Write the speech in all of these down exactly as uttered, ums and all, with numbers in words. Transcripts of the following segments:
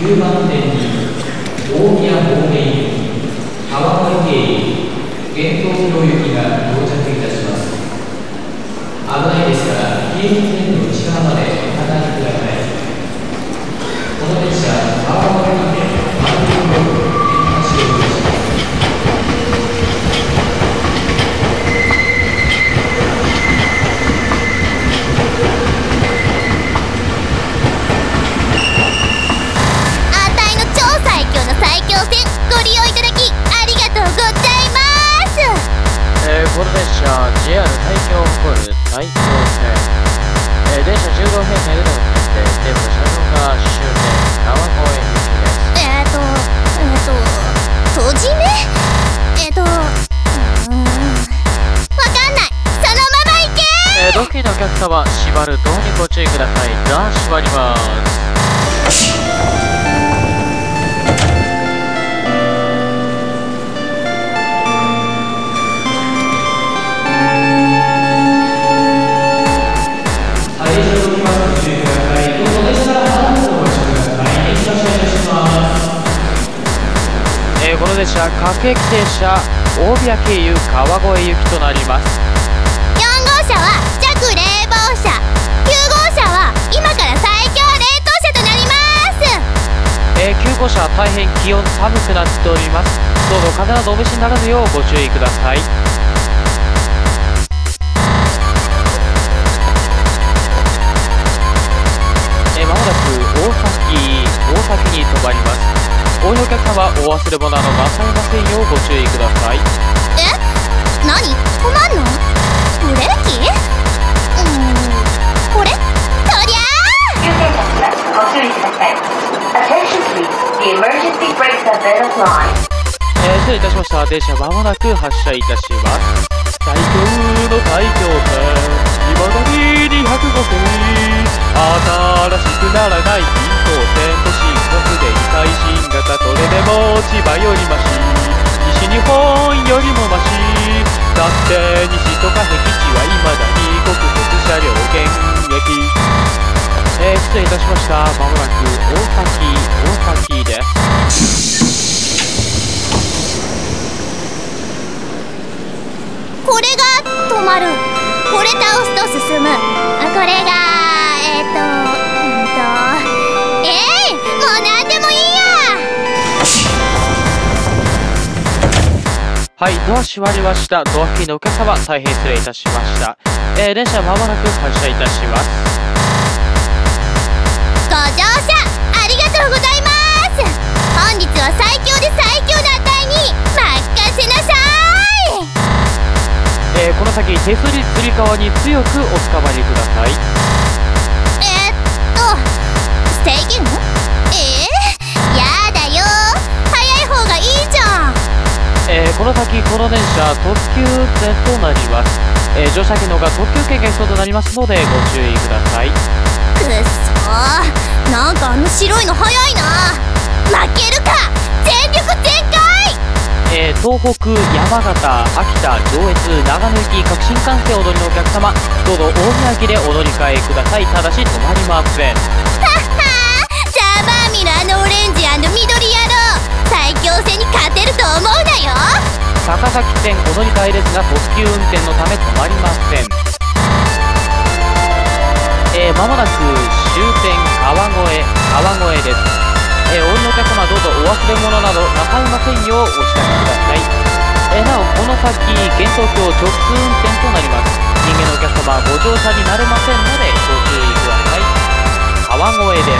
きゅうばんてんに大宮方面行き川越経由玄東京行きが到着いたします。危ないですから京浜線の内側までお離れください。この列車川越まで丸分ロード電波使用します。 最強線ご利用いただきありがとうございます。 えー、この列車 ジェイアール 埼京を誇る埼京線、えー、電車じゅうごふん程度の運転で全部車両が終点川越行きです。 えーとえーと閉じ目えーとうーんわかんない。そのまま行けー、えー、ドッキリのお客様縛るドアにご注意ください。ドア閉まります。この列車各駅停車大宮経由川越行きとなります。 よん号車は弱冷房車、きゅう号車は今から最強冷凍車となります。 えー、きゅう号車は大変気温寒くなっております。どうぞ風邪などお召しにならぬようご注意ください。えー、間もなく大崎大崎に停まります。ご利用お客様お忘れ物などなさいませんようご注意ください。 え？何？止まんの？ブレーキ？うーん、これ？とりゃー！ 優先者ご注意ください。Attention please, the emergency brakes have been applied. えー、失礼いたしました。電車まもなく発車いたします。最強の最強線、今だににひゃくごせん、新しくならない銀行線都心国で最新型、それでも千葉よりマシ、西日本よりもマシ、だって西とか僻地は未だに国鉄車両現役。えー、失礼いたしました。まもなく大崎大崎です。 これが止まる。これ倒すと進む。あ、これがえっ、ー、とうんとえー、もうなんでもいいや。 はい、ドア閉まりました。ドア付近のお客様大変失礼いたしました。えー、電車まもなく発車いたします。 ご乗車ありがとうございます。本日は最強で最強の値に任せなさい。 えー、この先手すりつり革に強くおつかまりください。 えー、っと制限？えー、やだよ、早い方がいいじゃん。 えー、この先この電車特急運転となります。えー、乗車機能が特急券が必要となりますのでご注意ください。 くっそー、なんかあの白いの早いな。負けるか、全力全開。 えー、東北、山形、秋田、上越、長野行き各新幹線お乗りのお客様、どうぞ大宮駅でお乗り換えください。ただし止まりません。 はっはー、ザーバーミのあのオレンジ&緑野郎、最強戦に勝てると思うなよ。 高崎線お乗り換えですが特急運転のため止まりません。えー、間もなく終点川越川越です。えー、お降りのお客様どうぞお忘れ物などなさいませんようお支度ください。えー、なおこの先玄東京直通運転となります。人間のお客様ご乗車になれませんのでご注意ください。川越です。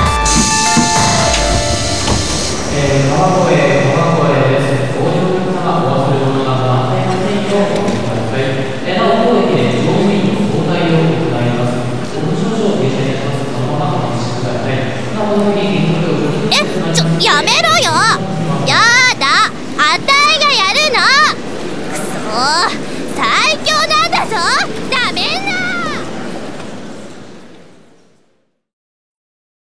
えー、川越川越です。お降りのお客様お忘れ物などなさいませんようお願いください。えー、なお当駅で乗務員の交代を行います。お無償所を停車いたします。そのままお待ちください。なおこの時に銀行をえ、ちょ、やめろよ。やだ、あたいがやるの。くそー。